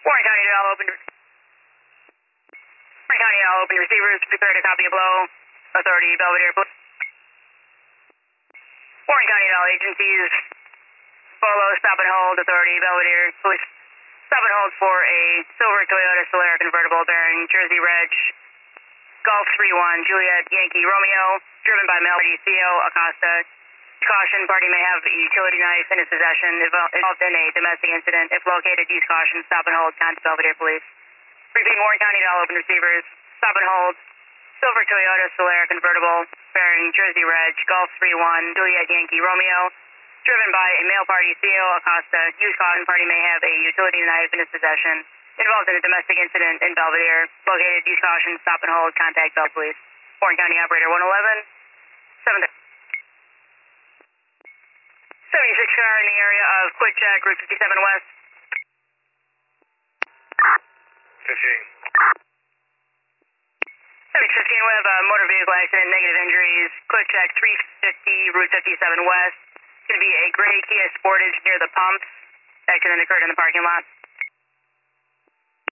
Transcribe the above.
Warren County to all open. Warren County to all open receivers. Prepare to copy a blow. Authority Belvedere. Warren County to all agencies. Follow, stop and hold. Authority Belvedere. Police. Stop and hold for a silver Toyota Solara convertible bearing Jersey Reg. Golf 31 Juliet Yankee Romeo. Driven by male party CO Acosta. Caution, party may have a utility knife in his possession involved in a domestic incident. If located, use caution. Stop and hold. Contact Belvedere Police. Repeat, Warren County to all open receivers. Stop and hold. Silver Toyota Solara convertible bearing Jersey Reg. Golf 31 Juliet Yankee Romeo. Driven by a male party CO Acosta. Use caution, party may have a utility knife in his possession. Involved in a domestic incident in Belvedere. Located, use caution. Stop and hold. Contact Bell Police. Warren County Operator 111. 76 car in the area of Quick Check, Route 57 West. 15. 7615, we have a motor vehicle accident, negative injuries. Quick Check, 350, Route 57 West. It's going to be a gray Kia Sportage near the pumps. Accident occurred in the parking lot.